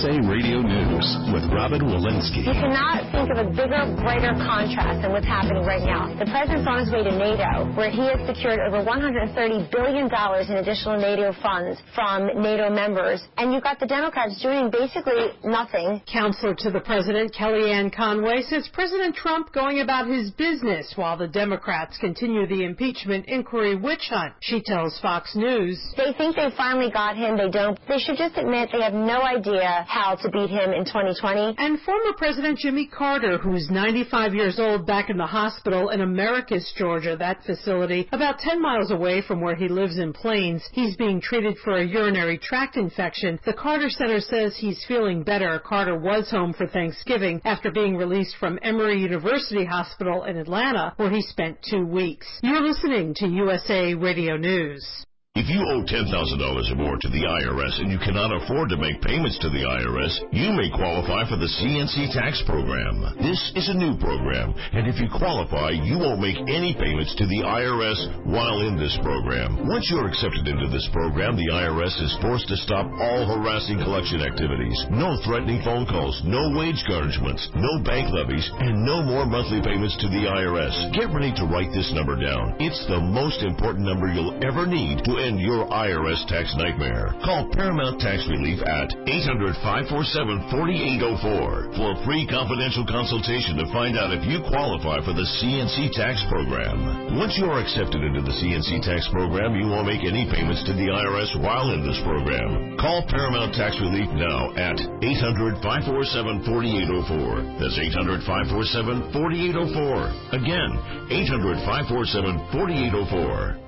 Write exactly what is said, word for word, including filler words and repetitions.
A Radio News with Robin Walensky. You cannot think of a bigger, brighter contrast than what's happening right now. The president's on his way to NATO, where he has secured over one hundred thirty billion dollars in additional NATO funds from NATO members. And you've got the Democrats doing basically nothing. Counselor to the president, Kellyanne Conway, says President Trump going about his business while the Democrats continue the impeachment inquiry witch hunt. She tells Fox News. They think they finally got him. They don't. They should just admit they have no idea how to beat him in twenty twenty. And former President Jimmy Carter, who's ninety-five years old, back in the hospital in Americus, Georgia, that facility, about ten miles away from where he lives in Plains. He's being treated for a urinary tract infection. The Carter Center says he's feeling better. Carter was home for Thanksgiving after being released from Emory University Hospital in Atlanta, where he spent two weeks. You're listening to U S A Radio News. If you owe ten thousand dollars or more to the I R S and you cannot afford to make payments to the I R S, you may qualify for the C N C tax program. This is a new program, and if you qualify, you won't make any payments to the I R S while in this program. Once you're accepted into this program, the I R S is forced to stop all harassing collection activities. No threatening phone calls, no wage garnishments, no bank levies, and no more monthly payments to the I R S. Get ready to write this number down. It's the most important number you'll ever need to end your I R S tax nightmare. Call Paramount Tax Relief at eight hundred, five four seven, four eight zero four for a free confidential consultation to find out if you qualify for the C N C tax program. Once you are accepted into the C N C tax program, you won't make any payments to the I R S while in this program. Call Paramount Tax Relief now at eight hundred, five four seven, four eight zero four. That's eight hundred, five four seven, four eight zero four. Again, eight hundred, five four seven, four eight zero four.